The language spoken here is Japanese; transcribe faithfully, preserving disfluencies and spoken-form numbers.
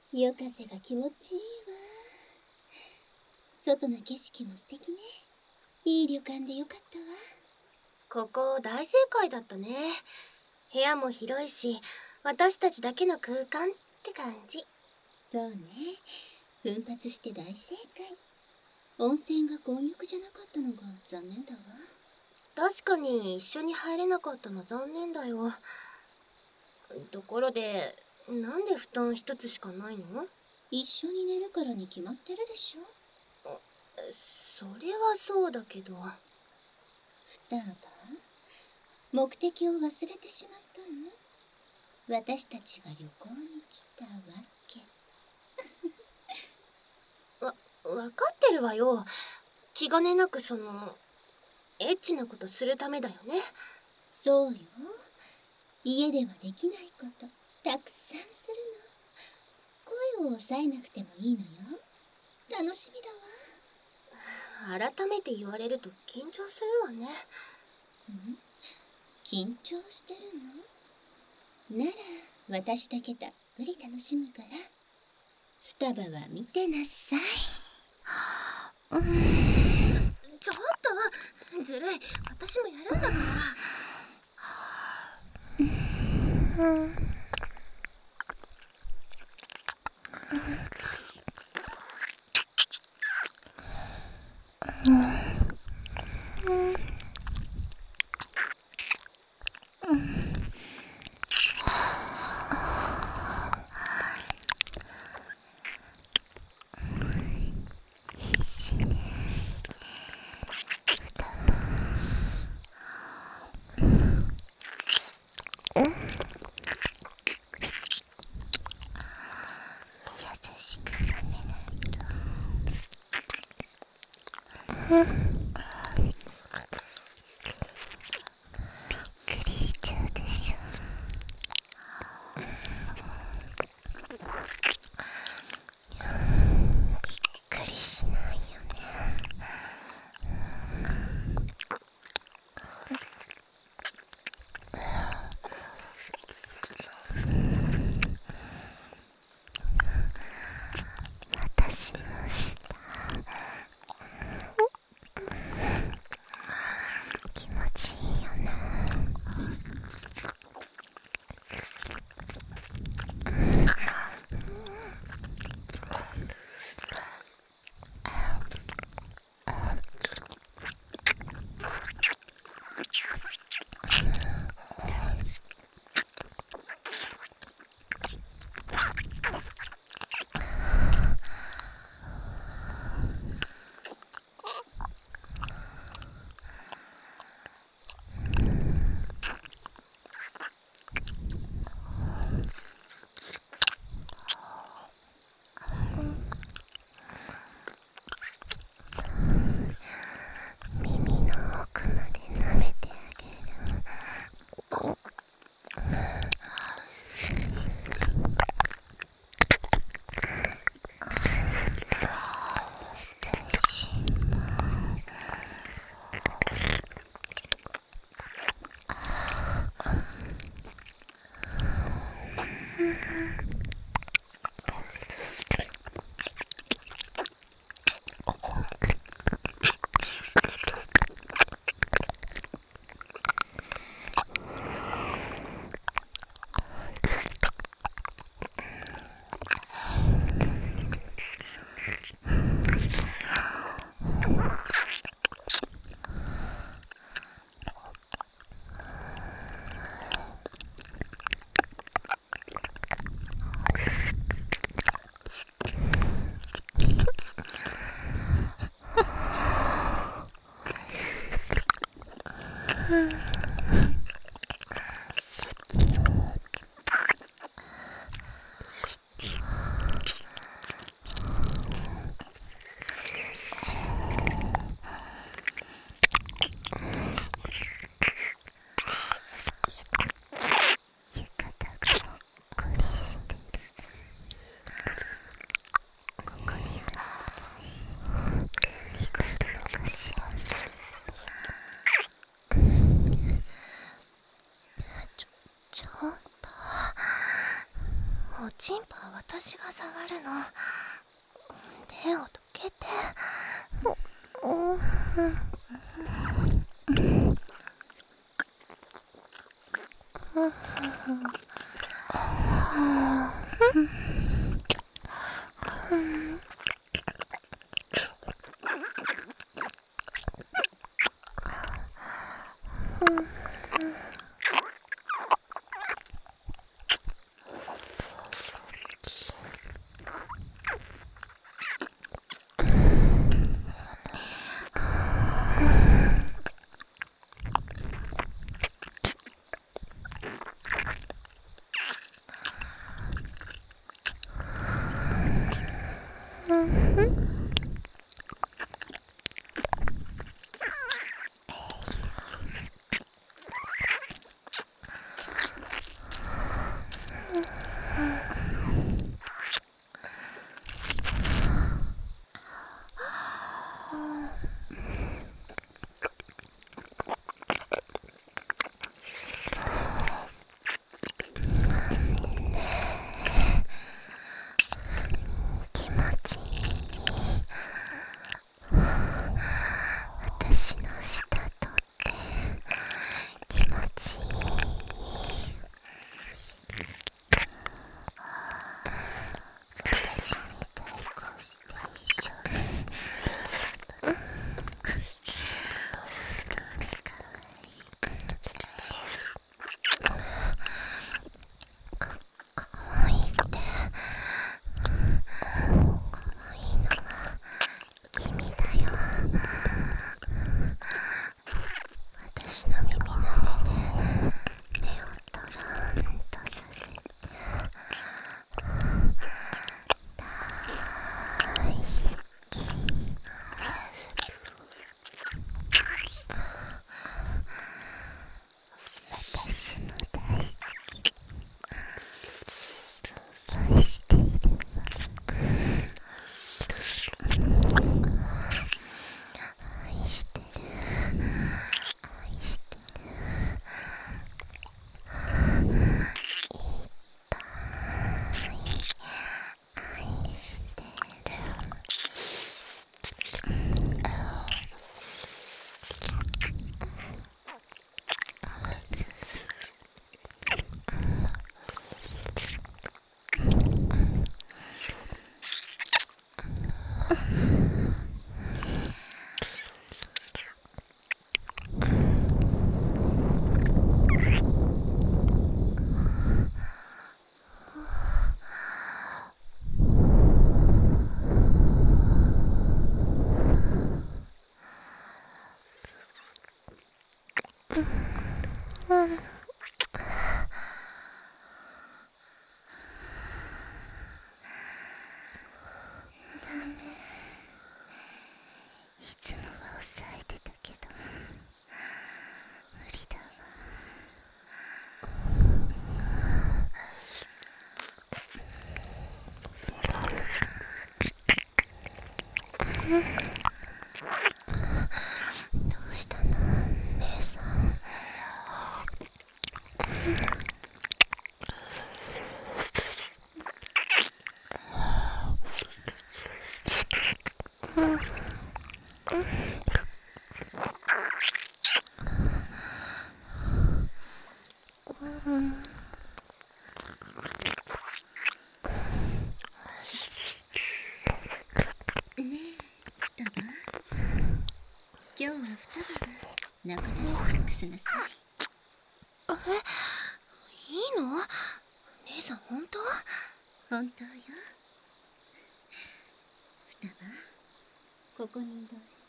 夜風が気持ちいいわ。外の景色も素敵ね。いい旅館でよかったわ。ここ大正解だったね。部屋も広いし、私たちだけの空間って感じ。 そうね。奮発して大正解。温泉が混浴じゃなかったのが残念だわ。 確かに一緒に入れなかったの残念だよ。ところで、なんで布団一つしかないの？ 一緒に寝るからに決まってるでしょ。 それはそうだけど。 双葉、目的を忘れてしまったの？私たちが旅行に来たわけ。 わ、わかってるわよ。気兼ねなくその、エッチなことするためだよね。 そうよ。家ではできないことたくさんするの。声を抑えなくてもいいのよ。楽しみだわ。改めて言われると緊張するわね。 ん？緊張してるの？なら私だけたっぷり楽しむから、双葉は見てなさい。 うん、ちょ、ちょっとずるい。私もやるんだから。うんチンポは私が触るの。手をどけて。どうしたの姉さん。 今日は双葉が仲良しセックスなさい。 え、いいの？姉さん本当？ 本当よ。双葉、ここに移動して。